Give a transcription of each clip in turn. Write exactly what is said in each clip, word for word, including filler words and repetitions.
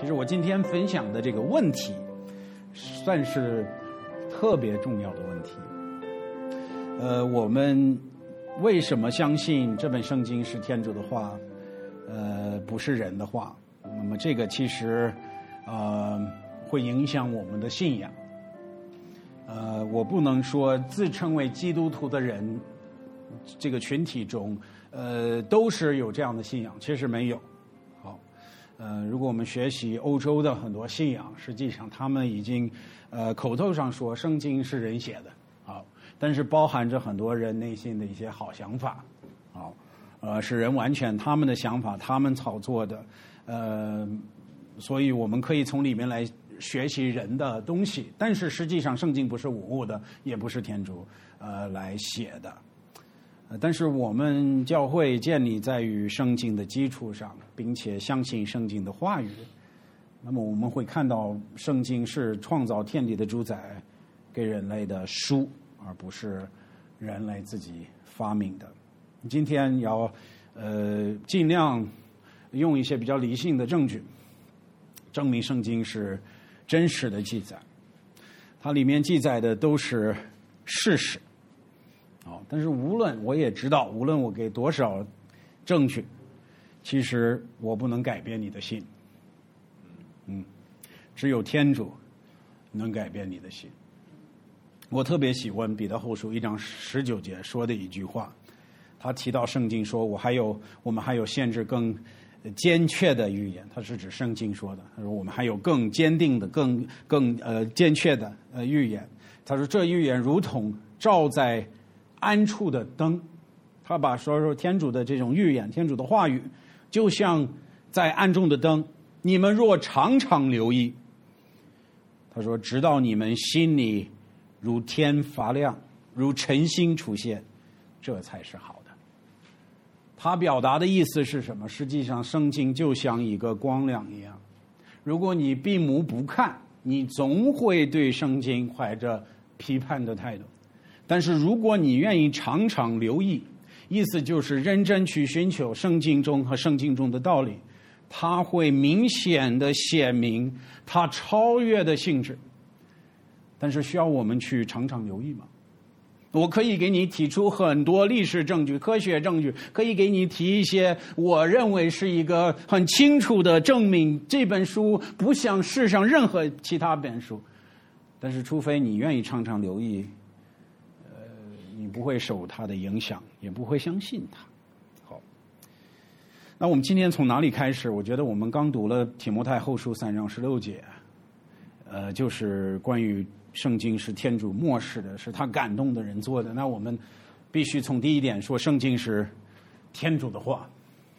其实我今天分享的这个问题，算是特别重要的问题。呃，我们为什么相信这本圣经是天主的话，呃，不是人的话？那么这个其实，呃，会影响我们的信仰。呃，我不能说自称为基督徒的人，这个群体中，呃，都是有这样的信仰，其实没有。好，呃，如果我们学习欧洲的很多信仰，实际上他们已经，呃，口头上说圣经是人写的，好，但是包含着很多人内心的一些好想法，好，呃，是人完全他们的想法，他们炒作的，呃，所以我们可以从里面来学习人的东西，但是实际上圣经不是无误的，也不是天主呃来写的。呃，但是我们教会建立在于圣经的基础上，并且相信圣经的话语。那么我们会看到圣经是创造天地的主宰给人类的书，而不是人类自己发明的。今天要呃尽量用一些比较理性的证据证明圣经是真实的记载，它里面记载的都是事实。哦，但是无论我也知道，无论我给多少证据，其实我不能改变你的心。嗯，只有天主能改变你的心。我特别喜欢彼得后书一章十九节说的一句话，他提到圣经说，我还有我们还有限制更坚确的预言，他是指圣经说的。他说我们还有更坚定的、更更呃坚确的呃预言。他说这预言如同照在暗处的灯，他把说说天主的这种预言、天主的话语，就像在暗中的灯。你们若常常留意，他说直到你们心里如天发亮，如晨星出现，这才是好的。他表达的意思是什么？实际上圣经就像一个光亮一样，如果你闭目不看，你总会对圣经怀着批判的态度。但是如果你愿意常常留意，意思就是认真去寻求圣经中和圣经中的道理，它会明显的显明它超越的性质。但是需要我们去常常留意吗？我可以给你提出很多历史证据、科学证据，可以给你提一些我认为是一个很清楚的证明这本书不像世上任何其他本书。但是除非你愿意常常留意，呃，你不会受它的影响，也不会相信它。好，那我们今天从哪里开始？我觉得我们刚读了提摩太后书三章十六节，呃，就是关于圣经是天主默示的，是他感动的人做的。那我们必须从第一点说，圣经是天主的话，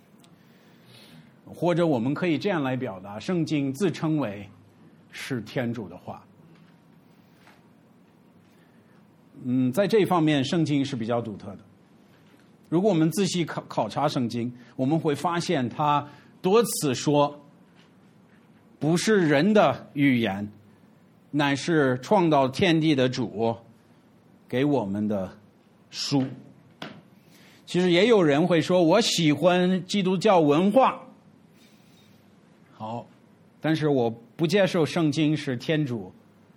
或者我们可以这样来表达，圣经自称为是天主的话。嗯，在这一方面，圣经是比较独特的。如果我们仔细考考察圣经，我们会发现他多次说，不是人的预言，乃是创造天地的主给我们的书。其实也有人会说，我喜欢基督教文化，好，但是我不接受圣经是天主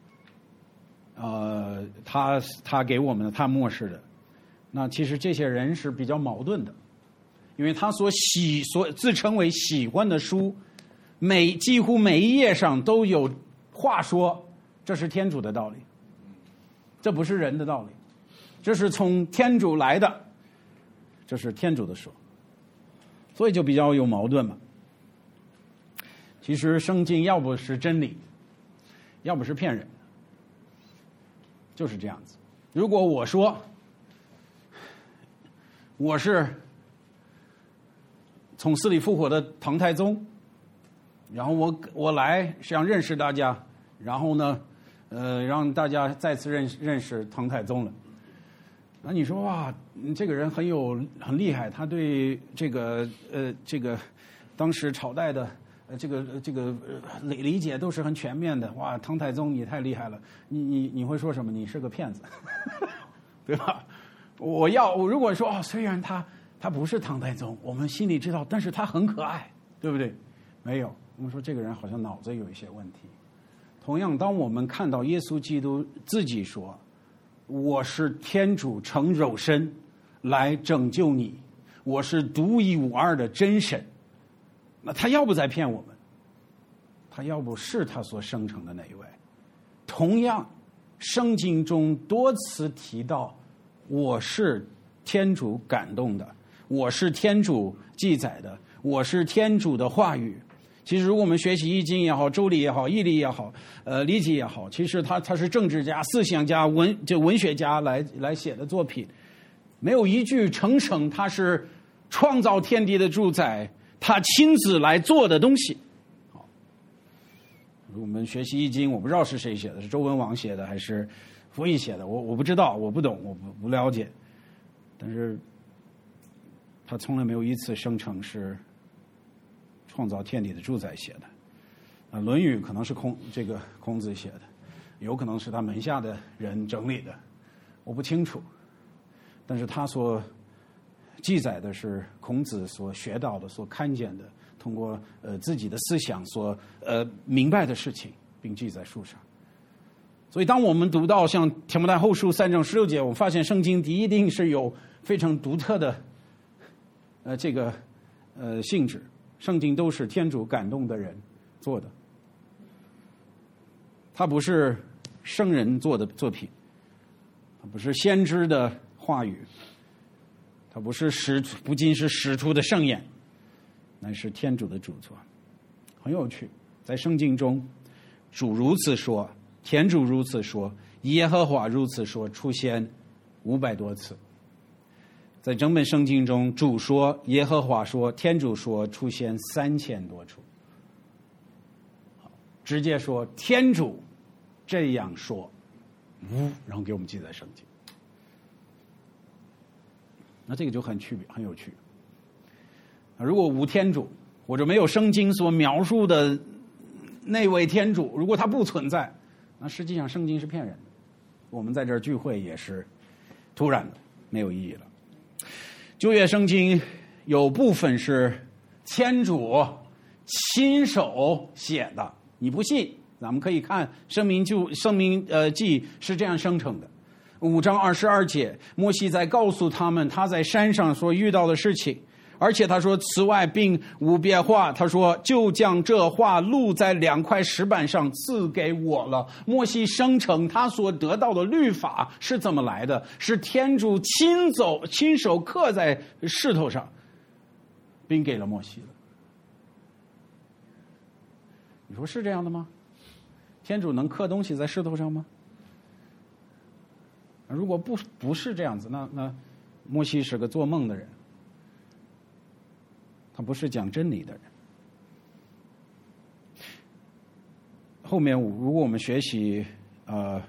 呃，他他给我们的，他漠视的。那其实这些人是比较矛盾的，因为他所喜所自称为喜欢的书，每几乎每一页上都有话说，这是天主的道理，这不是人的道理，这是从天主来的，这是天主的说，所以就比较有矛盾嘛。其实圣经要不是真理，要不是骗人，就是这样子。如果我说我是从死里复活的唐太宗，然后我我来想认识大家，然后呢，呃，让大家再次认识认识唐太宗了。那你说哇，这个人很有很厉害，他对这个呃这个当时朝代的呃这个这个理理解都是很全面的。哇，唐太宗你太厉害了，你你你会说什么？你是个骗子，对吧？我要我如果说哦，虽然他他不是唐太宗，我们心里知道，但是他很可爱，对不对？没有， 我们说这个人好像脑子有一些问题。同样，当我们看到耶稣基督自己说我是天主成肉身来拯救你，我是独一无二的真神，那他要不在骗我们，他要不是他所生成的那一位。同样，圣经中多次提到我是天主感动的，我是天主记载的，我是天主的话语。其实如果我们学习易经也好，周礼也好，易礼也好，呃，礼记也好，其实他他是政治家、思想家、文就文学家来来写的作品，没有一句称称他是创造天地的主宰，他亲自来做的东西。好，我们学习易经，我不知道是谁写的，是周文王写的还是傅毅写的，我我不知道，我不懂，我不不了解，但是他从来没有一次声称是创造天地的主宰写的。啊，《论语》可能是孔这个孔子写的，有可能是他门下的人整理的，我不清楚。但是他所记载的是孔子所学到的、所看见的，通过呃自己的思想所呃明白的事情，并记在书上。所以，当我们读到像《提摩太后书》三章十六节，我们发现圣经一定是有非常独特的呃这个呃性质。圣经都是天主感动的人做的，它不是圣人做的作品，它不是先知的话语，它不是使不仅是使徒的圣言，乃是天主的主作。很有趣，在圣经中，主如此说，天主如此说，耶和华如此说，出现五百多次。在整本圣经中，主说、耶和华说、天主说出现三千多处。直接说天主这样说，呜，然后给我们记在圣经。那这个就很区别，很有趣。如果无天主，或者没有圣经所描述的那位天主，如果他不存在，那实际上圣经是骗人的。我们在这儿聚会也是突然的，没有意义了。旧约圣经有部分是天主亲手写的，你不信，咱们可以看声明就声明呃记是这样生成的。五章二十二节，摩西在告诉他们他在山上所遇到的事情，而且他说此外并无别话，他说就将这话录在两块石板上赐给我了。摩西声称他所得到的律法是怎么来的，是天主亲走亲手刻在石头上并给了摩西的。你说是这样的吗？天主能刻东西在石头上吗？如果不不是这样子，那那摩西是个做梦的人，他不是讲真理的人。后面如果我们学习呃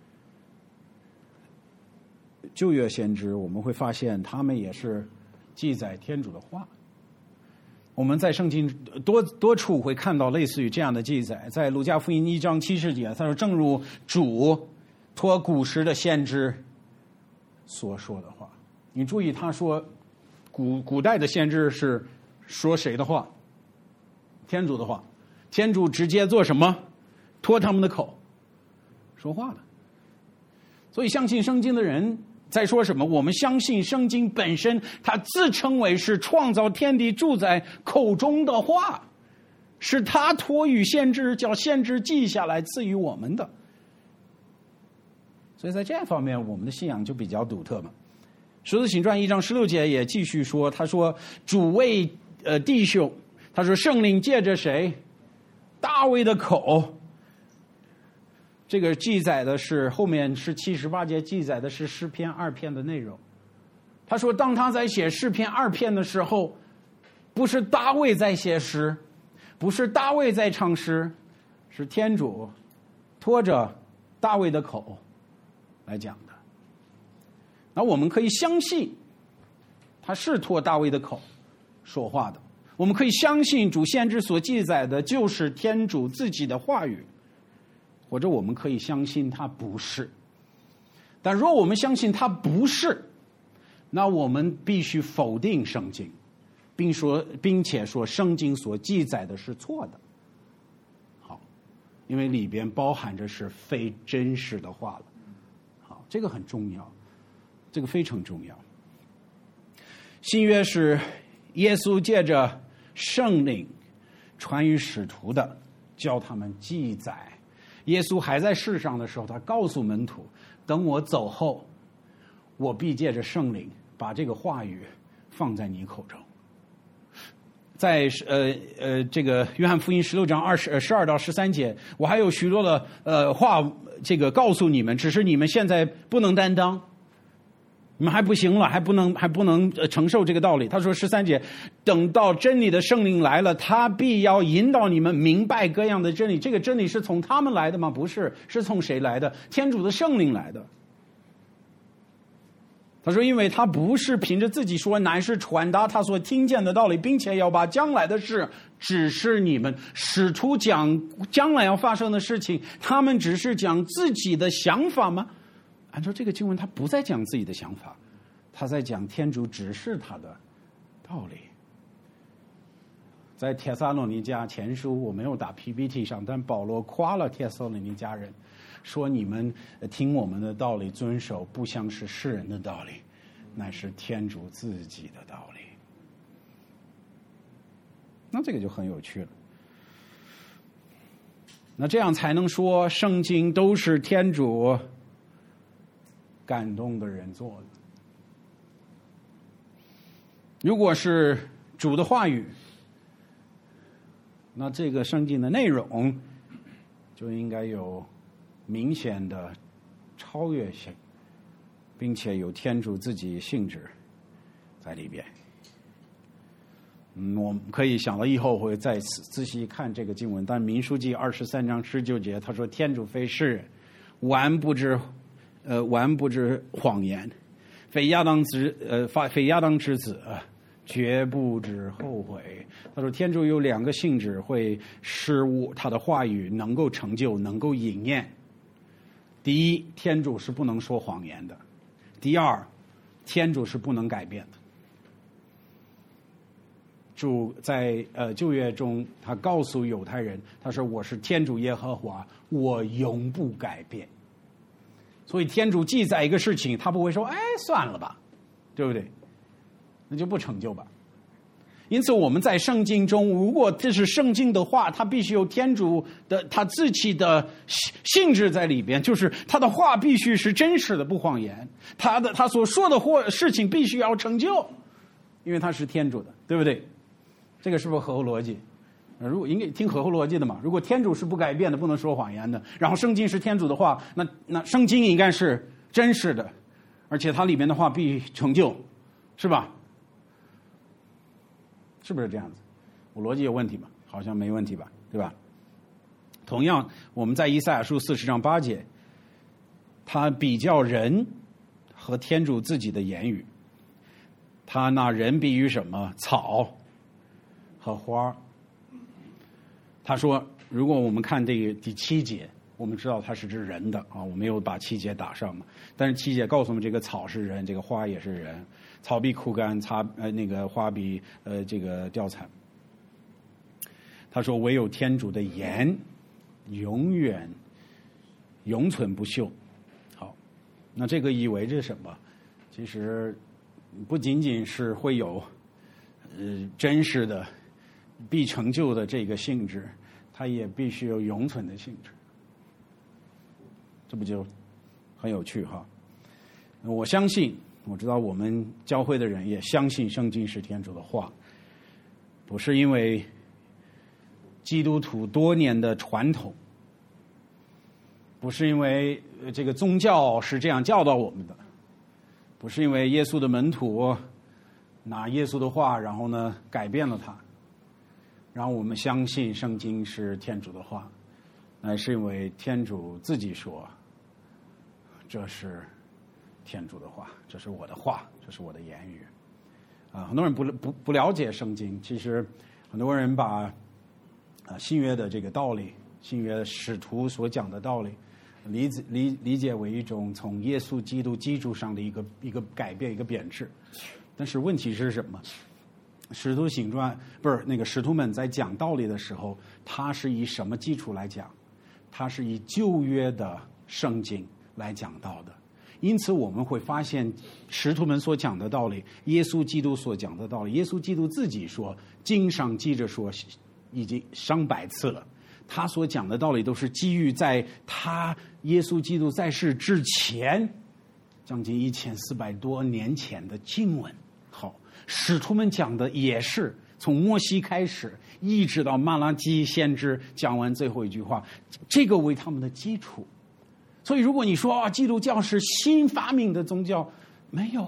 旧约先知，我们会发现他们也是记载天主的话。我们在圣经多多处会看到类似于这样的记载，在路加福音一章七十节，他说正如主托古时的先知所说的话。你注意他说古古代的先知是说谁的话？天主的话。天主直接做什么？托他们的口说话的。所以相信圣经的人在说什么？我们相信圣经本身，它自称为是创造天地主宰口中的话，是他托与先知，叫先知记下来赐予我们的。所以在这方面，我们的信仰就比较独特嘛。使徒行传一章十六节也继续说，他说主为呃弟兄，他说圣灵借着谁？大卫的口。这个记载的是后面是七十八节记载的是诗篇二篇的内容。他说当他在写诗篇二篇的时候，不是大卫在写诗，不是大卫在唱诗，是天主拖着大卫的口来讲的。那我们可以相信他是托大卫的口说话的，我们可以相信主先知所记载的就是天主自己的话语，或者我们可以相信他不是。但若我们相信他不是，那我们必须否定圣经，并说并且说圣经所记载的是错的。 因为里边包含着是非真实的话了。好，这个很重要，这个非常重要。新约是耶稣借着圣灵传于使徒的，教他们记载。耶稣还在世上的时候，他告诉门徒，等我走后，我必借着圣灵把这个话语放在你口中。在呃呃这个约翰福音十六章二十十二到十三节，我还有许多的呃话，这个告诉你们，只是你们现在不能担当，你们还不行了，还不能还不能承受这个道理。他说十三节，等到真理的圣灵来了，他必要引导你们明白各样的真理。这个真理是从他们来的吗？不是，是从谁来的？天主的圣灵来的。他说因为他不是凭着自己说，乃是传达他所听见的道理，并且要把将来的事指示你们。使徒讲将来要发生的事情，他们只是讲自己的想法吗？按照这个经文，他不在讲自己的想法，他在讲天主指示他的道理。在帖撒罗尼迦前书，我没有打 P P T 上，但保罗夸了帖撒罗尼迦人，说你们听我们的道理遵守，不像是世人的道理，乃是天主自己的道理。那这个就很有趣了。那这样才能说圣经都是天主感动的人做的。如果是主的话语，那这个圣经的内容就应该有明显的超越性，并且有天主自己性质在里边。嗯，我们可以想到以后会再次仔细看这个经文，但民数记二十三章十九节他说，天主非世人，完不知呃完不知谎言，非亚当之呃非亚当之子、呃、绝不知后悔。他说天主有两个性质会使我他的话语能够成就，能够应验。第一，天主是不能说谎言的；第二，天主是不能改变的。主在呃旧约中，他告诉犹太人，他说我是天主耶和华，我永不改变。所以天主记载一个事情，他不会说哎算了吧，对不对？那就不成就吧。因此我们在圣经中，如果这是圣经的话，它必须有天主的他自己的性质在里边，就是他的话必须是真实的，不谎言，他的他所说的或事情必须要成就，因为他是天主的，对不对？这个是不是合乎逻辑？如果应该听合乎逻辑的嘛。如果天主是不改变的，不能说谎言的，然后圣经是天主的话，那那圣经应该是真实的，而且它里面的话必成就，是吧？是不是这样子？我逻辑有问题吗？好像没问题吧，对吧？同样，我们在以赛亚书四十章八节，他比较人和天主自己的言语，他拿人比喻什么？草和花。他说，如果我们看这个第七节，我们知道它是指人的啊，我没有把七节打上嘛。但是七节告诉我们，这个草是人，这个花也是人。草必枯干，草呃那个花必呃这个凋残。他说，唯有天主的言永远永存不朽。好，那这个意味着什么？其实不仅仅是会有呃真实的必成就的这个性质，它也必须有永存的性质。这不就很有趣哈？我相信，我知道我们教会的人也相信圣经是天主的话，不是因为基督徒多年的传统，不是因为这个宗教是这样教导我们的，不是因为耶稣的门徒拿耶稣的话，然后呢改变了它，然后我们相信圣经是天主的话，乃是因为天主自己说，这是天主的话，这是我的话，这是我的言语。啊，很多人不不不了解圣经，其实很多人把啊新约的这个道理，新约使徒所讲的道理，理理理解为一种从耶稣基督基础上的一个一个改变，一个贬值。但是问题是什么？使徒行传不是那个使徒们在讲道理的时候，他是以什么基础来讲？ 它是以旧约的圣经来讲到的。因此我们会发现使徒们所讲的道理，耶稣基督所讲的道理，耶稣基督自己说，经上记着说已经上百次了，他所讲的道理都是基于在他耶稣基督在世之前将近一千四百多年前的经文。好，使徒们讲的也是从摩西开始一直到马拉基先知讲完最后一句话，这个为他们的基础。所以如果你说啊，基督教是新发明的宗教，没有，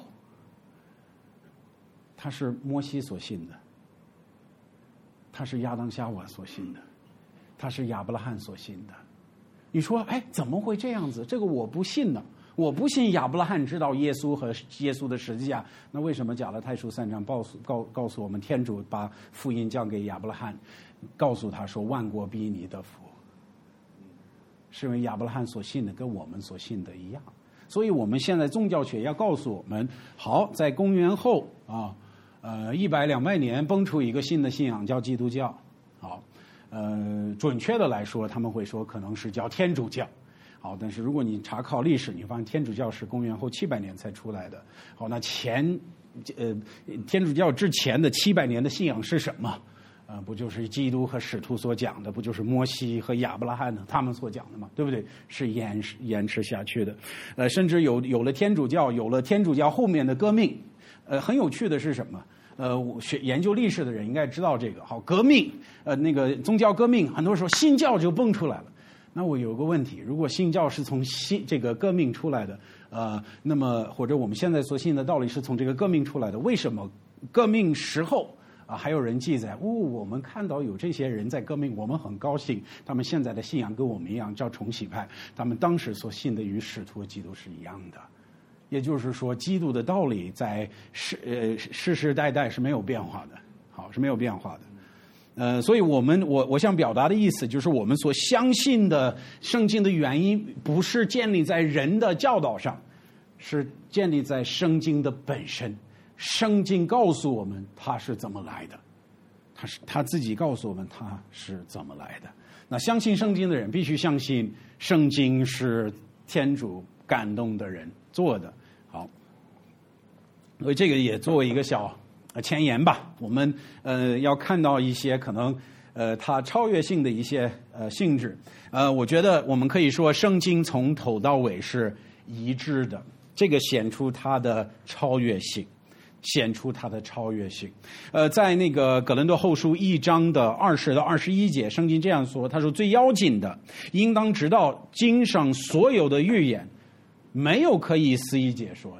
它是摩西所信的，它是亚当夏娃所信的，它是亚伯拉罕所信的。你说哎，怎么会这样子？这个我不信呢，我不信亚伯拉罕知道耶稣和耶稣的十字架，那为什么加拉太书三章告诉告告诉我们，天主把福音交给亚伯拉罕，告诉他说万国必因你得福？是因为亚伯拉罕所信的跟我们所信的一样。所以我们现在宗教学要告诉我们，好，在公元后啊，呃一百两百年蹦出一个新的信仰叫基督教。好，呃准确的来说他们会说可能是叫天主教。好，但是如果你查考历史，你发现天主教是公元后七百年才出来的。好，那前呃天主教之前的七百年的信仰是什么？呃，不就是基督和使徒所讲的，不就是摩西和亚伯拉罕呢他们所讲的嘛，对不对？是延延迟下去的。呃，甚至有有了天主教，有了天主教后面的革命。呃，很有趣的是什么？呃，学研究历史的人应该知道这个。好，革命，呃，那个宗教革命，很多时候新教就蹦出来了。那我有个问题，如果新教是从新这个革命出来的，呃，那么或者我们现在所信的道理是从这个革命出来的，为什么革命时候啊，还有人记载，哦，我们看到有这些人在革命，我们很高兴，他们现在的信仰跟我们一样，叫重洗派，他们当时所信的与使徒基督是一样的。也就是说，基督的道理在世呃世世代代是没有变化的，好，是没有变化的。呃，所以我们我我想表达的意思就是，我们所相信的圣经的原因，不是建立在人的教导上，是建立在圣经的本身。圣经告诉我们它是怎么来的，他是他自己告诉我们他是怎么来的。那相信圣经的人必须相信圣经是天主感动的人做的。好，所以这个也作为一个小前言吧。我们呃要看到一些可能呃它超越性的一些呃性质。呃，我觉得我们可以说圣经从头到尾是一致的，这个显出它的超越性。显出它的超越性。呃，在那个哥林多后书一章的二十到二十一节，圣经这样说，他说最要紧的，应当知道经上所有的预言，没有可以肆意解说的。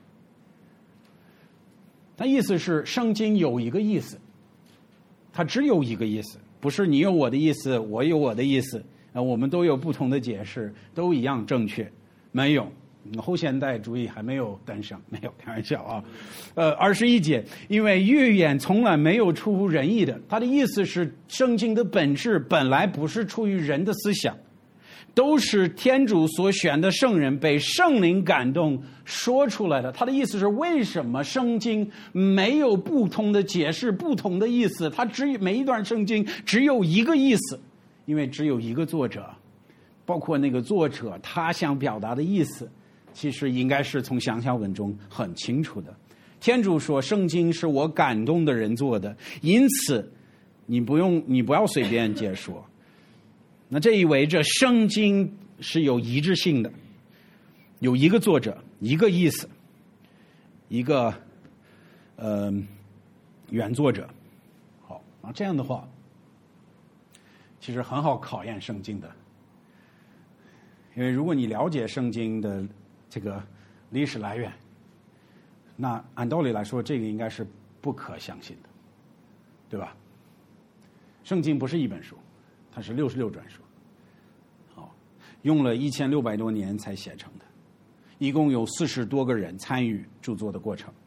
他意思是圣经有一个意思，它只有一个意思，不是你有我的意思，我有我的意思，呃，我们都有不同的解释，都一样正确，没有。后现代主义还没有登上，没有，开玩笑啊。呃，二十一节，因为预言从来没有出乎人意的，他的意思是圣经的本质本来不是出于人的思想，都是天主所选的圣人被圣灵感动说出来的。他的意思是，为什么圣经没有不同的解释，不同的意思，它只每一段圣经只有一个意思，因为只有一个作者，包括那个作者他想表达的意思其实应该是从详小文中很清楚的。天主说圣经是我感动的人做的，因此你不用你不要随便解说。那这意味着圣经是有一致性的，有一个作者，一个意思，一个呃原作者。好，那这样的话其实很好考验圣经的，因为如果你了解圣经的这个历史来源，那按道理来说这个应该是不可相信的，对吧？圣经不是一本书，它是六十六卷书，好，用了一千六百多年才写成的，一共有四十多个人参与著作的过程，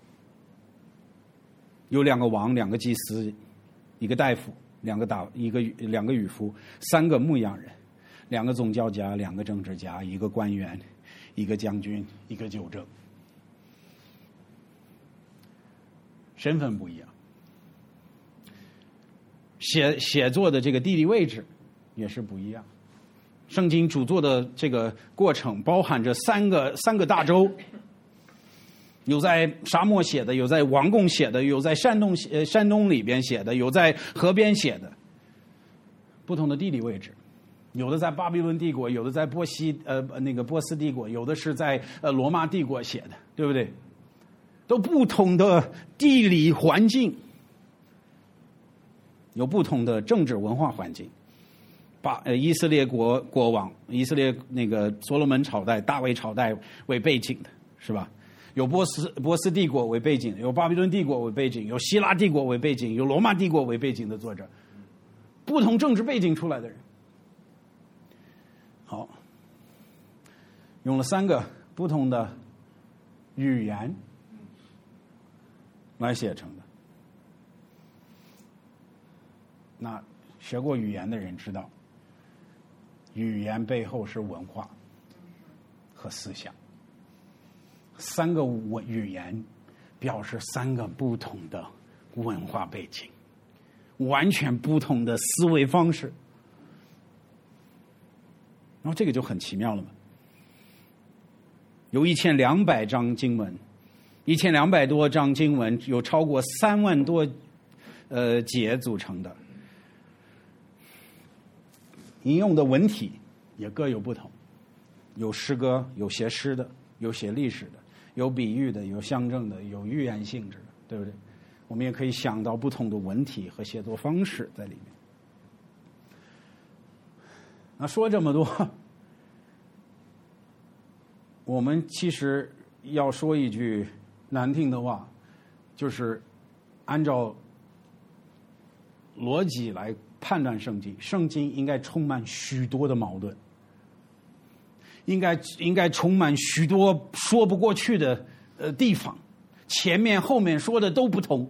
有两个王，两个祭司，一个大夫，两个大一个两个渔夫，三个牧羊人，两个宗教家，两个政治家，一个官员，一个将军，一个纠正，身份不一样，写写作的这个地理位置也是不一样。 圣经著作的这个过程包含着三个三个大洲，有在沙漠写的，有在王宫写的，有在山东呃山东里边写的，有在河边写的，不同的地理位置，有的在巴比伦帝国，有的在波西呃那个波斯帝国，有的是在呃罗马帝国写的，对不对？都不同的地理环境，有不同的政治文化环境。把呃以色列国国王，以色列那个所罗门朝代、大卫朝代为背景的，是吧？有波斯波斯帝国为背景，有巴比伦帝国为背景，有希腊帝国为背景，有罗马帝国为背景的作者，不同政治背景出来的人。好，用了三个不同的语言来写成的。那学过语言的人知道，语言背后是文化和思想。三个文语言表示三个不同的文化背景，完全不同的思维方式。然后这个就很奇妙了嘛。有一千两百章经文，一千两百多章经文，有超过三万多呃节组成的。引用的文体也各有不同，有诗歌，有写诗的，有写历史的，有比喻的，有象征的，有寓言性质的，对不对？我们也可以想到不同的文体和写作方式在里面。那说这么多，我们其实要说一句难听的话，就是按照逻辑来判断圣经，圣经应该充满许多的矛盾，应该应该充满许多说不过去的呃地方，前面后面说的都不同。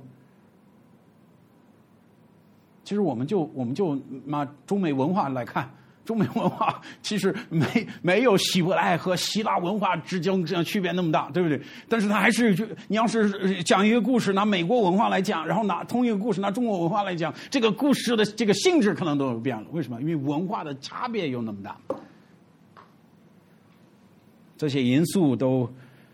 其实我们就我们就拿中美文化来看，中美文化其实没没有希伯来和希腊文化之间这样区别那么大，对不对？但是它还是，你要是讲一个故事，拿美国文化来讲，然后拿同一个故事拿中国文化来讲，这个故事的这个性质可能都有变了。为什么？因为文化的差别有那么大。这些因素都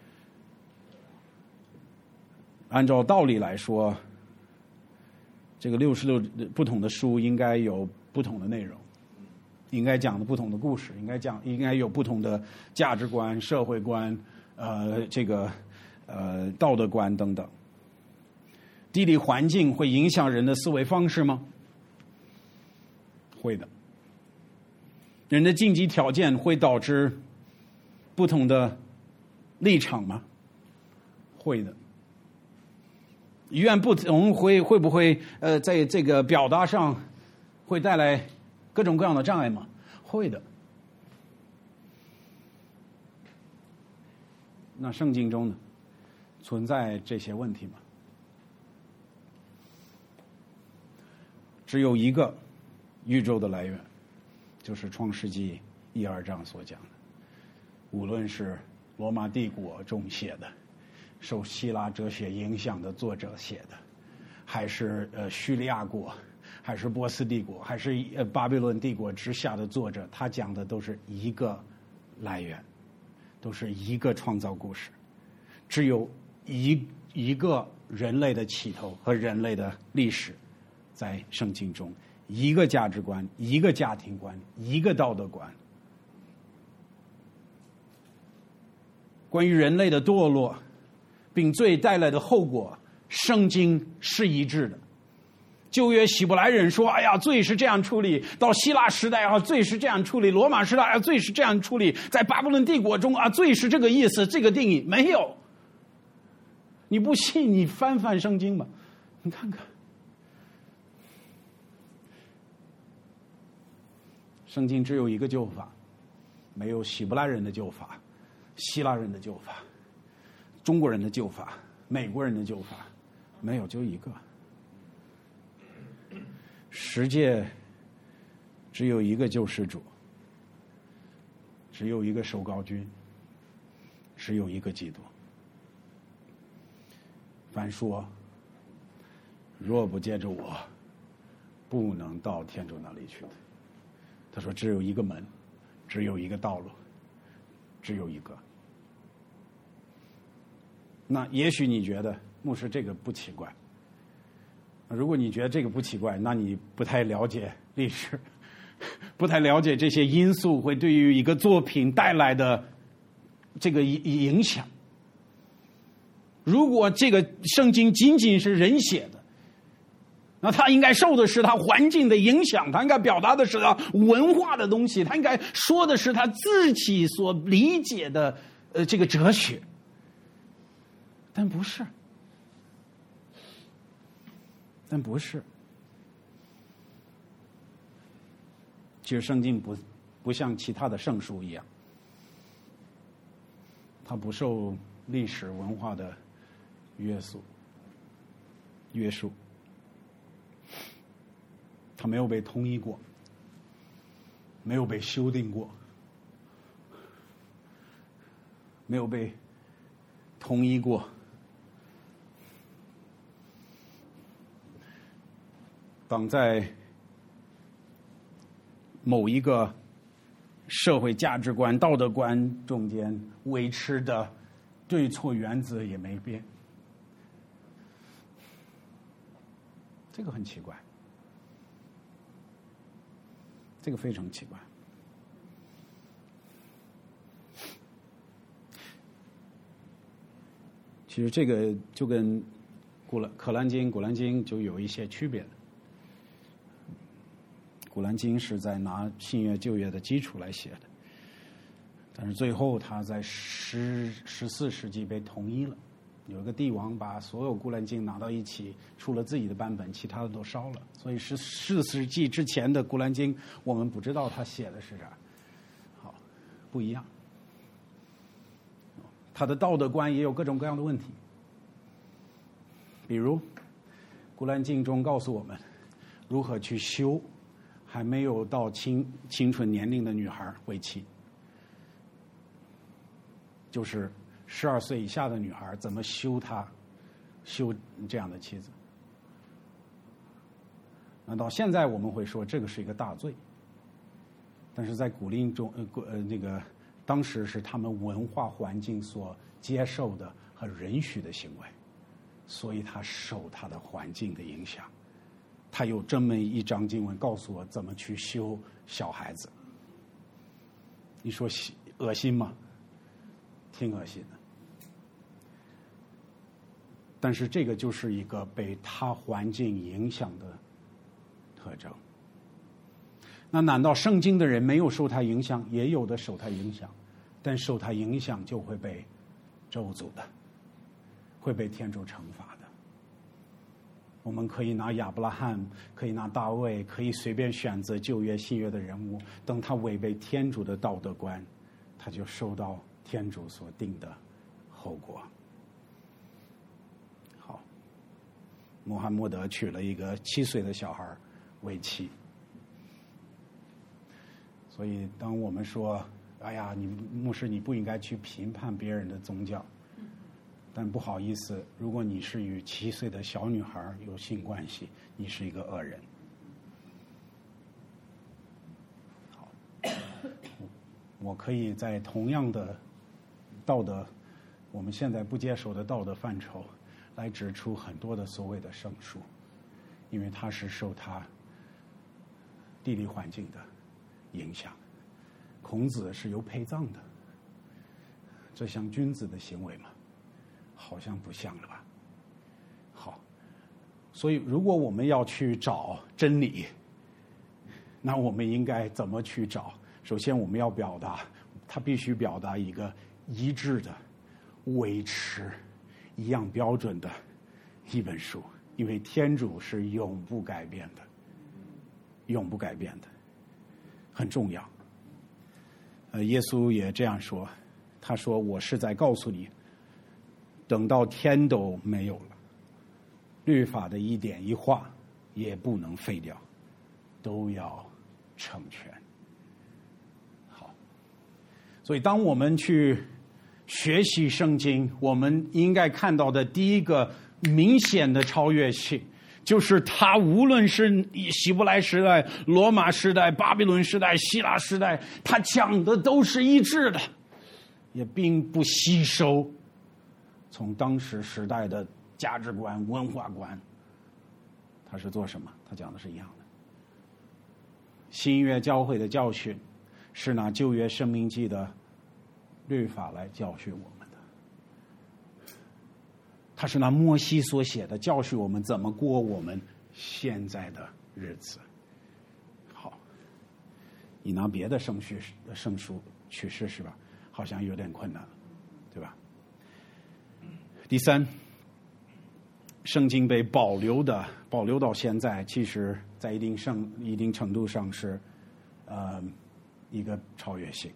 按照道理来说，这个六十六不同的书应该有不同的内容，应该讲的不同的故事，应该讲应该有不同的价值观、社会观、呃这个呃道德观等等。地理环境会影响人的思维方式吗？会的。人的经济条件会导致不同的立场吗？会的。语言不同会会不会呃在这个表达上会带来各种各样的障碍吗？会的。那圣经中呢，存在这些问题吗？只有一个宇宙的来源，就是创世纪一二章所讲的。无论是罗马帝国中写的，受希腊哲学影响的作者写的，还是呃叙利亚国，还是波斯帝国，还是呃巴比伦帝国之下的作者，他讲的都是一个来源，都是一个创造故事，只有一一个人类的起头和人类的历史，在圣经中，一个价值观，一个家庭观，一个道德观。关于人类的堕落并罪带来的后果，圣经是一致的。旧约希伯来人说：“哎呀，罪是这样处理；到希腊时代啊，罪是这样处理；罗马时代啊，罪是这样处理；在巴比伦帝国中啊，罪是这个意思，这个定义。”没有。你不信，你翻翻圣经吧，你看看，圣经只有一个救法，没有希伯来人的救法、希腊人的救法、中国人的救法、美国人的救法，没有，就一个。世界只有一个救世主，只有一个受膏君，只有一个基督。凡说若不借着我，不能到天主那里去的。他说只有一个门， 只有一个道路，只有一个。那也许你觉得牧师这个不奇怪，如果你觉得这个不奇怪，那你不太了解历史，不太了解这些因素会对于一个作品带来的这个影响。如果这个圣经仅仅是人写的，那他应该受的是他环境的影响，他应该表达的是他文化的东西，他应该说的是他自己所理解的呃这个哲学。但不是，但不是。其实圣经不不像其他的圣书一样，它不受历史文化的约束约束，它没有被统一过，没有被修订过，没有被统一过。当在某一个社会价值观、道德观中间维持的对错原则也没变，这个很奇怪，这个非常奇怪。其实这个就跟古兰可兰经、古兰经就有一些区别的。古兰经是在拿新约旧约的基础来写的，但是最后他在十十四世纪被统一了，有一个帝王把所有古兰经拿到一起，出了自己的版本，其他的都烧了。所以十四世纪之前的古兰经，我们不知道他写的是啥，好，不一样。他的道德观也有各种各样的问题，比如古兰经中告诉我们如何去修还没有到青青春年龄的女孩为妻，就是十二岁以下的女孩怎么修她修这样的妻子。那到现在我们会说这个是一个大罪，但是在古令中呃呃那个当时是他们文化环境所接受的和允许的行为，所以他受他的环境的影响。他有这么一章经文告诉我怎么去修小孩子，你说恶心吗？挺恶心的。但是这个就是一个被他环境影响的特征。那难道圣经的人没有受他影响？也有的受他影响，但受他影响就会被咒诅的，会被天主惩罚的。我们可以拿亚伯拉罕，可以拿大卫，可以随便选择旧约新约的人物，等他违背天主的道德观，他就受到天主所定的后果。好，穆罕默德娶了一个七岁的小孩为妻，所以当我们说哎呀你牧师你不应该去评判别人的宗教，但不好意思，如果你是与七岁的小女孩有性关系，你是一个恶人。好，我可以在同样的道德，我们现在不接受的道德范畴，来指出很多的所谓的圣书，因为它是受它地理环境的影响。孔子是有陪葬的，这像君子的行为吗？好像不像了吧。好，所以如果我们要去找真理，那我们应该怎么去找？首先我们要表达，它必须表达一个一致的、维持一样标准的一本书，因为天主是永不改变的，永不改变的，很重要。呃，耶稣也这样说，他说：“我是在告诉你，等到天都没有了，律法的一点一画也不能废掉，都要成全。”好，所以当我们去学习圣经，我们应该看到的第一个明显的超越性， 就是他无论是希伯来时代、罗马时代、巴比伦时代、希腊时代，他讲的都是一致的，也并不吸收从当时时代的价值观、文化观。他是做什么？他讲的是一样的。新约教会的教训是拿旧约申命记的律法来教训我们的，他是拿摩西所写的教训我们怎么过我们现在的日子。好，你拿别的圣序圣书去试试吧，好像有点困难，对吧？第三，圣经被保留的保留到现在，其实在一定程一定程度上是呃一个超越性。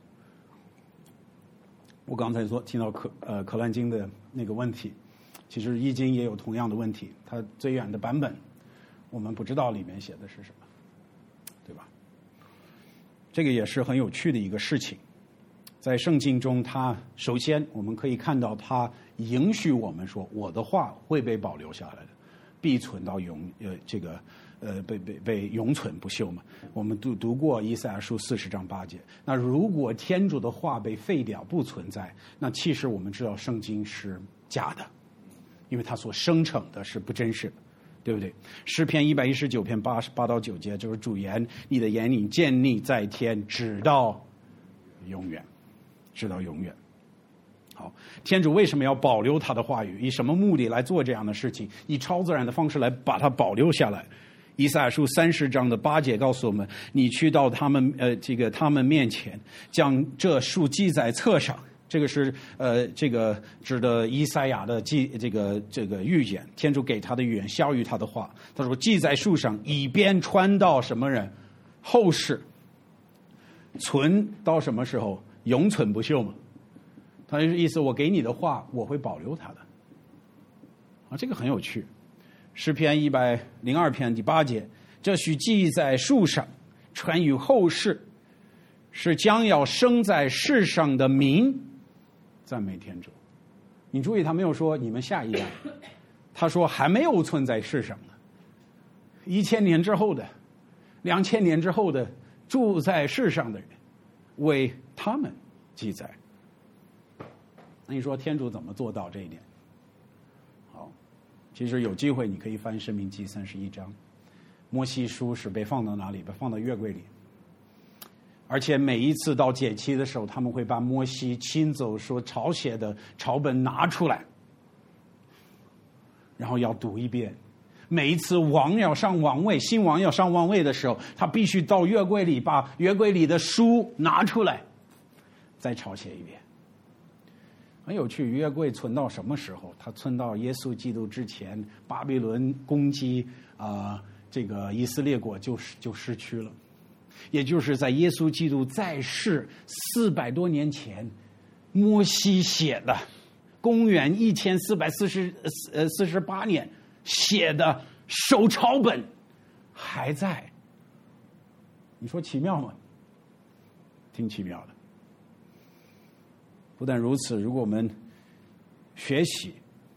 我刚才说听到可呃可兰经的那个问题，其实易经也有同样的问题，它最远的版本我们不知道里面写的是什么，对吧？这个也是很有趣的一个事情。在圣经中，它首先我们可以看到，它允许我们说，我的话会被保留下来的，必存到永呃这个呃被被被永存不朽嘛。我们读读过以赛亚书四十章八节。那如果天主的话被废掉不存在，那其实我们知道圣经是假的，因为它所生成的是不真实的，对不对？诗篇一百一十九篇八八到九节就是主言：你的言语建立在天，直到永远。直到永远。好，天主为什么要保留他的话语？以什么目的来做这样的事情？以超自然的方式来把它保留下来。以赛亚书三十章的八节告诉我们：你去到他们呃这个他们面前，将这书记在册上。这个是呃这个指的以赛亚的记这个这个预言，天主给他的预言，效于他的话。他说：记在书上，以便传到什么人？后世。存到什么时候？永存不朽嘛，他的意思，我给你的话，我会保留它的。啊，这个很有趣。诗篇一百零二篇第八节，这须记在树上，传于后世，是将要生在世上的民，赞美天主。你注意，他没有说你们下一代，他说还没有存在世上的，一千年之后的，两千年之后的住在世上的人，为他们记载。那你说天主怎么做到这一点？好，其实有机会你可以翻申命记三十一章，摩西书是被放到哪里？被放到约柜里。而且每一次到节期的时候，他们会把摩西亲手所抄写的抄本拿出来，然后要读一遍。每一次王要上王位，新王要上王位的时候，他必须到约柜里把约柜里的书拿出来，再抄写一遍。很有趣，约柜存到什么时候？它存到耶稣基督之前，巴比伦攻击啊、呃，这个以色列国就就失去了。也就是在耶稣基督在世四百多年前，摩西写的，公元一千四百四十呃四十八年写的手抄本还在。你说奇妙吗？挺奇妙的。不但如此，如果我们学习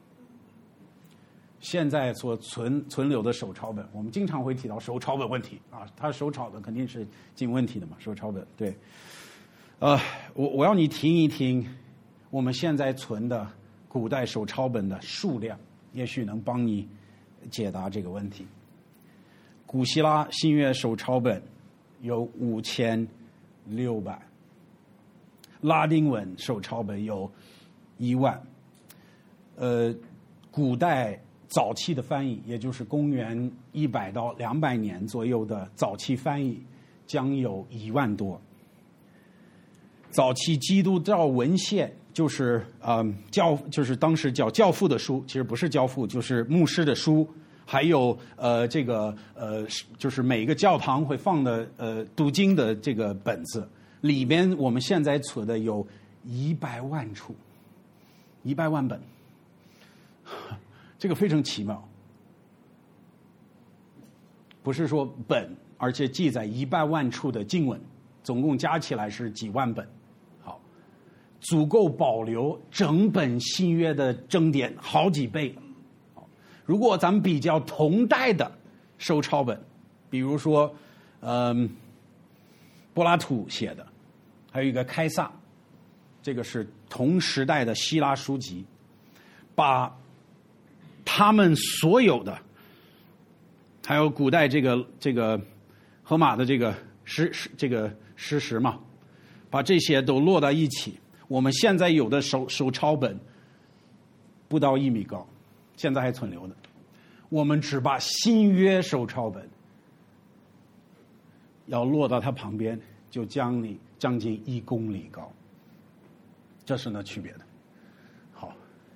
现在所存存留的手抄本，我们经常会提到手抄本问题啊，他手抄的肯定是进问题的嘛，手抄本对。呃，我我要你听一听我们现在存的古代手抄本的数量，也许能帮你解答这个问题。古希腊新约手抄本有五千六百。拉丁文手抄本有一万，呃，古代早期的翻译，也就是公元一百到两百年左右的早期翻译，将有一万多。早期基督教文献就是呃教，就是当时叫教父的书，其实不是教父，就是牧师的书，还有呃这个呃就是每个教堂会放的呃读经的这个本子。里边我们现在存的有一百万处，一百万本，这个非常奇妙。不是说本，而且记载一百万处的经文，总共加起来是几万本。好，足够保留整本新约的正典好几倍。好， 如果咱们比较同代的手抄本，比如说，嗯，柏拉图写的，还有一个开撒，这个是同时代的希腊书籍，把他们所有的，还有古代这个这个荷马的这个诗这个诗实嘛，把这些都摞到一起。我们现在有的手手抄本不到一米高，现在还存留的。我们只把新约手抄本要落到它旁边，就将你将近一公里高，这是那区别的。好，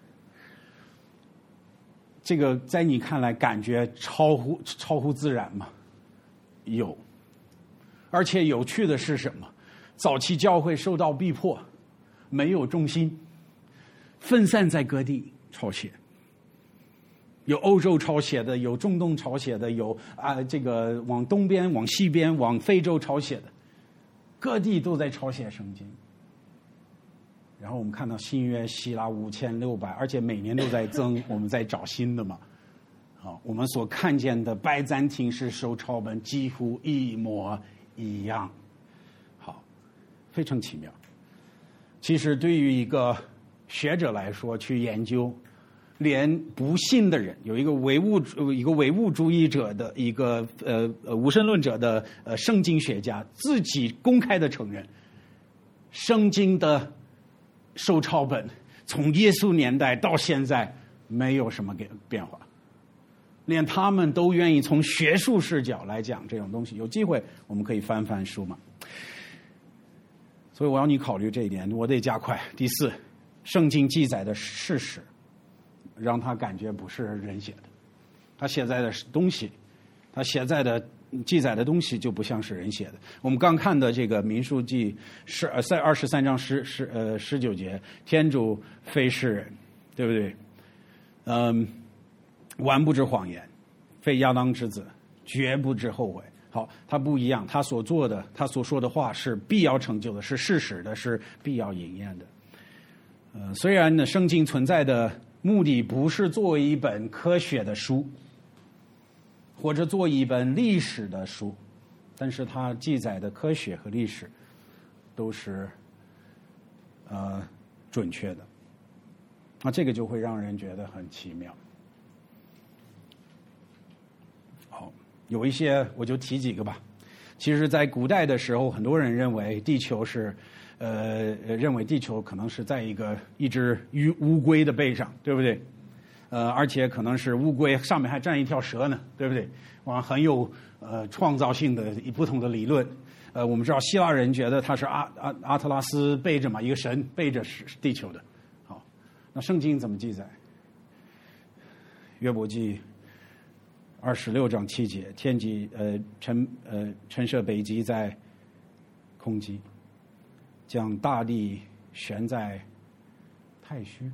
这个在你看来感觉超乎超乎自然吗？有，而且有趣的是什么？早期教会受到逼迫，没有中心，分散在各地抄写。有欧洲抄写的，有中东抄写的，有啊这个往东边、往西边、往非洲抄写的，各地都在抄写圣经。然后我们看到新约希腊五千六百，而且每年都在增，我们在找新的嘛。好，我们所看见的拜占庭式手抄本几乎一模一样。好，非常奇妙。其实对于一个学者来说，去研究。连不信的人，有一个唯物一个唯物主义者的一个呃呃无神论者的呃圣经学家，自己公开的承认，圣经的手抄本从耶稣年代到现在没有什么变化，连他们都愿意从学术视角来讲这种东西。有机会我们可以翻翻书嘛。所以我要你考虑这一点，我得加快。第四，圣经记载的事实。让他感觉不是人写的，他写在的东西，他写在的记载的东西就不像是人写的。我们刚看的这个民数记十呃在二十三章十十呃十九节，天主非是人，对不对？嗯，完不知谎言，非亚当之子，绝不知后悔。好，他不一样，他所做的，他所说的话是必要成就的，是事实的，是必要应验的。呃，虽然呢，圣经存在的目的不是作为一本科学的书，或者做一本历史的书，但是它记载的科学和历史都是呃准确的，那这个就会让人觉得很奇妙。好，有一些我就提几个吧。其实，在古代的时候，很多人认为地球是。呃，认为地球可能是在一个一只乌乌龟的背上，对不对？呃，而且可能是乌龟上面还站一条蛇呢，对不对？哇，很有呃创造性的不同的理论。呃，我们知道希腊人觉得他是阿阿阿特拉斯背着嘛，一个神背着是地球的。好，那圣经怎么记载？约伯记二十六章七节，天极呃陈呃陈设北极在空极。将大地悬在太虚。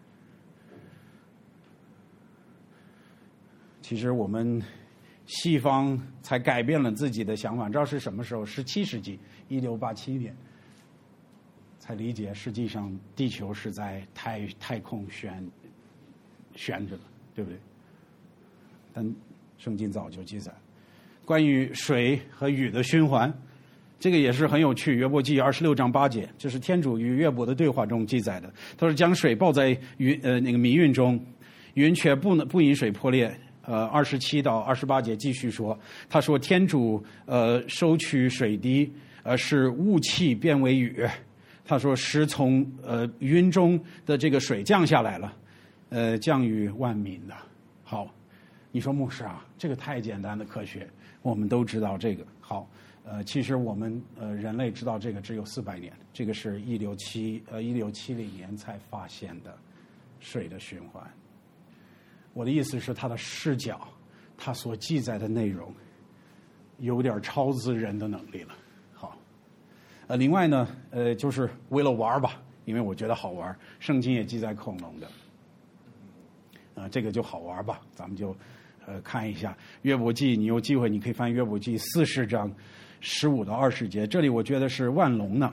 其实我们西方才改变了自己的想法，知道是什么时候？十七世纪，一六八七年，才理解实际上地球是在太太空悬悬着的，对不对？但圣经早就记载关于水和雨的循环。这个也是很有趣，约伯记二十六章八节，这是天主与约伯的对话中记载的。他说：“将水抱在云呃那个迷云中，云却不能不引水破裂。”呃，二十七到二十八节继续说，他说：“天主呃收取水滴，呃使雾气变为雨。”他说：“是从呃云中的这个水降下来了，呃降于万民的。”好，你说牧师啊，这个太简单的科学，我们都知道这个好。呃，其实我们呃人类知道这个只有四百年，这个是一六七呃一六七零年才发现的水的循环。我的意思是，他的视角，他所记载的内容，有点超自人的能力了。好，呃，另外呢，呃，就是为了玩吧，因为我觉得好玩，圣经也记载恐龙的，啊、呃，这个就好玩吧，咱们就呃看一下约伯记，你有机会你可以翻约伯记四十章。十五到二十节，这里我觉得是万龙呢，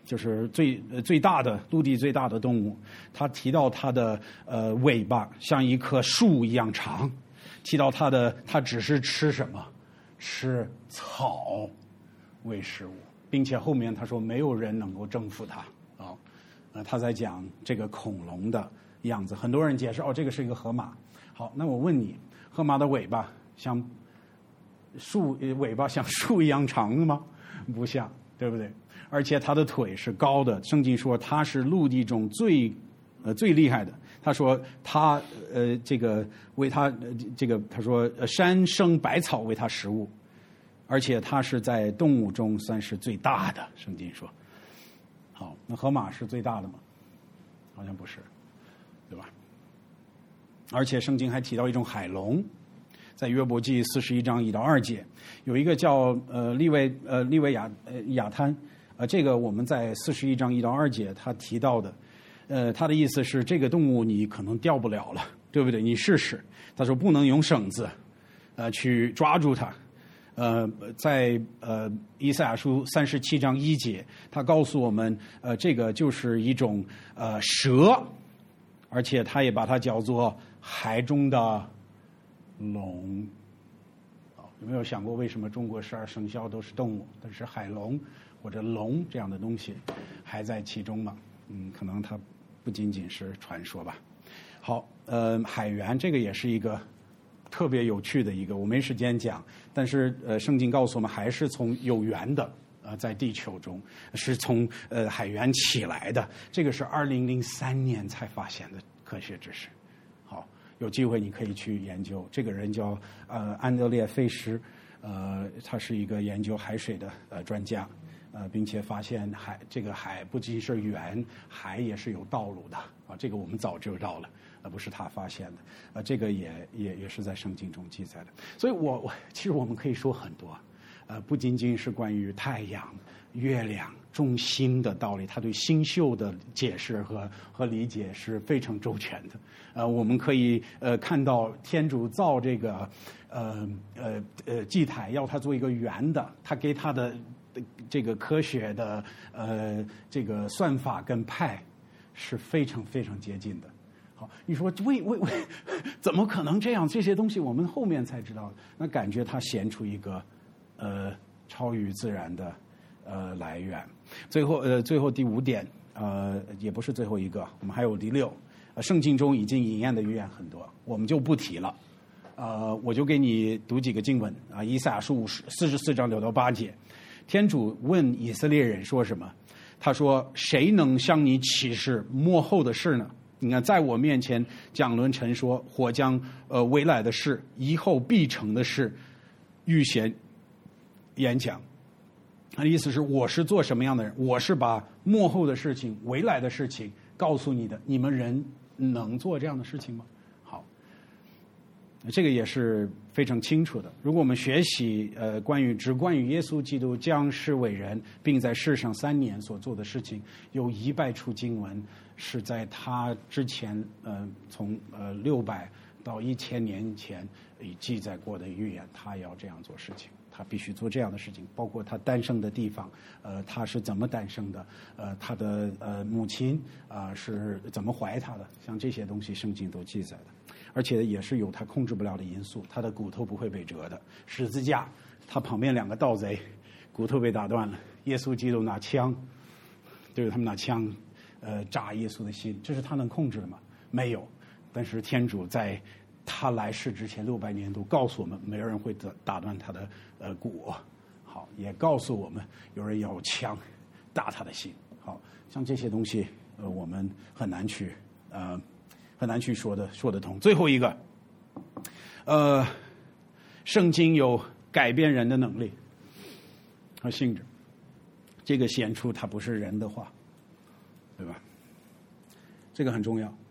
就是最呃最大的陆地最大的动物，他提到它的呃尾巴像一棵树一样长，提到它的它只是吃什么？吃草为食物，并且后面他说没有人能够征服它啊。呃，他在讲这个恐龙的样子，很多人解释哦，这个是一个河马。好，那我问你，河马的尾巴像树尾巴像树一样长的吗？不像，对不对？而且它的腿是高的，圣经说它是陆地中最呃最厉害的。他说他呃这个为他、呃、这个他说、呃、山生百草为他食物，而且它是在动物中算是最大的。圣经说，好，那河马是最大的吗？好像不是，对吧？而且圣经还提到一种海龙，在约伯记四十一章一到二节，有一个叫呃利未呃利未亚呃亚滩。呃，这个我们在四十一章一到二节他提到的，呃，他的意思是这个动物你可能钓不了了，对不对？你试试。他说不能用绳子，呃，去抓住它。呃，在呃以赛亚书三十七章一节，他告诉我们，呃，这个就是一种呃蛇，而且他也把它叫做海中的龙。有没有想过为什么中国十二生肖都是动物，但是海龙或者龙这样的东西还在其中呢？嗯，可能它不仅仅是传说吧。好，呃，海员这个也是一个特别有趣的一个，我没时间讲，但是呃，圣经告诉我们还是从有源的呃，在地球中是从呃海员起来的，这个是二零零三年才发现的科学知识。好，有机会你可以去研究。这个人叫呃安德烈费什，呃，他是一个研究海水的呃专家。呃，并且发现海这个海不仅是圆，海也是有道路的啊，这个我们早就知道了，而不是他发现的，呃，这个也也也是在圣经中记载的。所以我我其实我们可以说很多，呃，不仅仅是关于太阳、月亮、众星的道理，他对星宿的解释和和理解是非常周全的。呃，我们可以呃看到天主造这个呃呃呃祭台，要它做一个圆的，他给他的。这个科学的呃这个算法跟派是非常非常接近的。好，你说为为为怎么可能这样？这些东西我们后面才知道，那感觉它显出一个呃超于自然的呃来源。最后呃最后第五点呃也不是最后一个，我们还有第六。呃，圣经中已经应验的预言很多，我们就不提了。呃，我就给你读几个经文啊，以赛亚书五十四十四章六到八节。天主问以色列人说什么？他说：“谁能向你启示末后的事呢？你看，在我面前讲论陈说，或将呃未来的事、以后必成的事预先演讲。”他的意思是，我是做什么样的人？我是把末后的事情、未来的事情告诉你的。你们人能做这样的事情吗？好，这个也是非常清楚的。如果我们学习呃关于只关于耶稣基督降世为人，并在世上三年所做的事情，有一百处经文是在他之前呃从呃六百到一千年前已记载过的预言，他要这样做事情，他必须做这样的事情，包括他诞生的地方，呃，他是怎么诞生的，呃，他的呃母亲啊、呃、是怎么怀他的，像这些东西圣经都记载的。而且也是有他控制不了的因素，他的骨头不会被折的。十字架，他旁边两个盗贼，骨头被打断了。耶稣基督拿枪，对他们拿枪，呃，扎耶稣的心，这是他能控制的吗？没有。但是天主在他来世之前六百年都告诉我们，没有人会打打断他的呃骨。好，也告诉我们有人要枪打他的心。好，像这些东西，呃，我们很难去呃。很难去说的说得通。最后一个，呃，圣经有改变人的能力和性质，这个显出它不是人的话，对吧？这个很重要，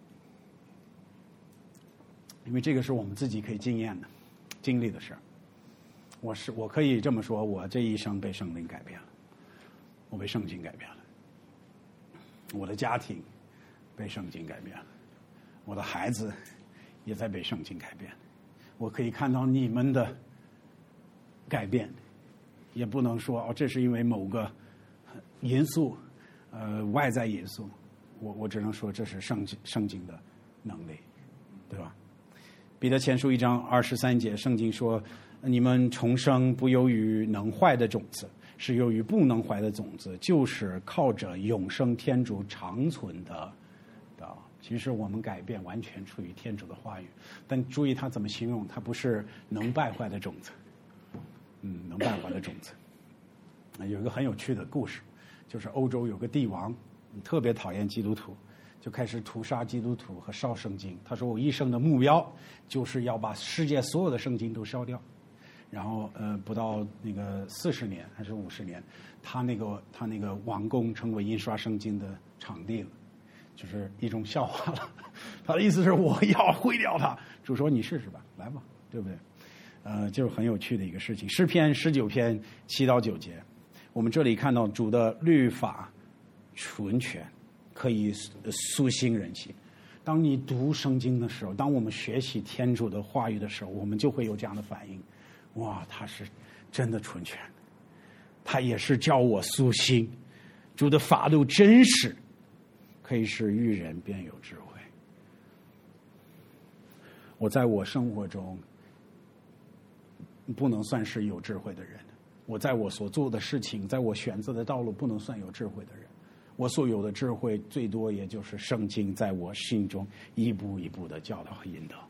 因为这个是我们自己可以经验的、经历的事。我是我可以这么说，我这一生被圣灵改变了，我被圣经改变了，我的家庭被圣经改变了。我的孩子也在被圣经改变，我可以看到你们的改变，也不能说哦，这是因为某个因素呃，外在因素，我我只能说这是圣经圣经的能力，对吧？彼得前书一章二十三节，圣经说：“你们重生不由于能坏的种子，是由于不能坏的种子，就是靠着永生天主长存的。”其实我们改变完全出于天主的话语，但注意他怎么形容，它不是能败坏的种子，嗯，能败坏的种子。有一个很有趣的故事，就是欧洲有个帝王特别讨厌基督徒，就开始屠杀基督徒和烧圣经。他说：“我一生的目标就是要把世界所有的圣经都烧掉。”然后呃，不到那个四十年还是五十年，他那个他那个王宫成为印刷圣经的场地了。就是一种笑话了，他的意思是我要毁掉它。主说你试试吧，来吧，对不对？呃，就是很有趣的一个事情。诗篇十九篇七到九节，我们这里看到主的律法纯全，可以苏醒人心。当你读圣经的时候，当我们学习天主的话语的时候，我们就会有这样的反应：哇，他是真的纯全，他也是叫我苏醒。主的法度真实。可以使愚人变有智慧。我在我生活中不能算是有智慧的人，我在我所做的事情，在我选择的道路不能算有智慧的人。我所有的智慧最多也就是圣经在我心中一步一步的教导和引导。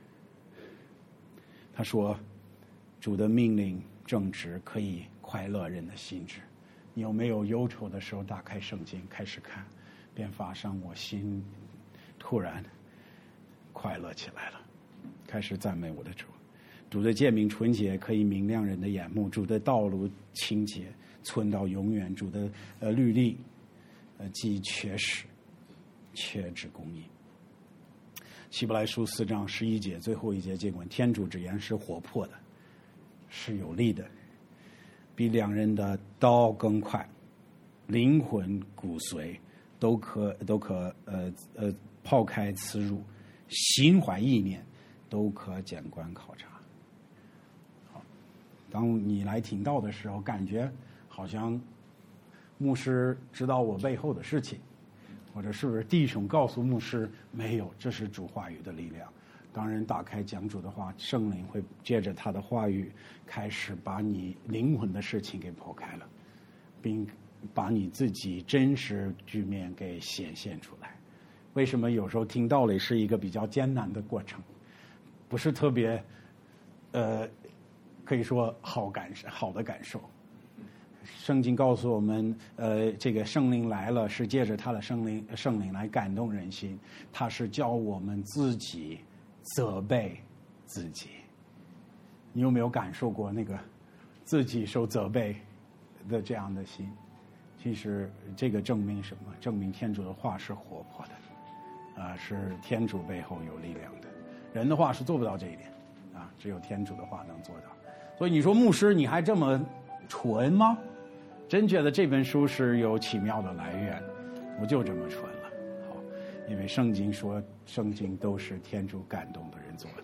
他说，主的命令正直，可以快乐人的心智。你有没有忧愁的时候，打开圣经开始看，便发生我心突然快乐起来了，开始赞美我的主。主的诫命纯洁，可以明亮人的眼目；主的道路清洁，存到永远；主的呃律例呃既确实，确指公义。希伯来书四章十一节最后一节经文：天主之言是活泼的，是有力的，比两人的刀更快，灵魂骨髓都可都可呃呃抛开刺入，心怀意念都可检观考察。好，当你来听到的时候，感觉好像牧师知道我背后的事情，或者是不是弟兄告诉牧师没有？这是主话语的力量。当人打开讲主的话，圣灵会借着他的话语开始把你灵魂的事情给剖开了，并把你自己真实局面给显现出来。为什么有时候听道理是一个比较艰难的过程，不是特别呃可以说好感好的感受。圣经告诉我们，呃，这个圣灵来了，是借着他的圣灵圣灵来感动人心，他是教我们自己责备自己。你有没有感受过那个自己受责备的这样的心？其实这个证明什么？证明天主的话是活泼的，啊、呃，是天主背后有力量的。人的话是做不到这一点，啊，只有天主的话能做到。所以你说牧师你还这么纯吗？真觉得这本书是有奇妙的来源，我就这么纯了。好，因为圣经说，圣经都是天主感动的人做的。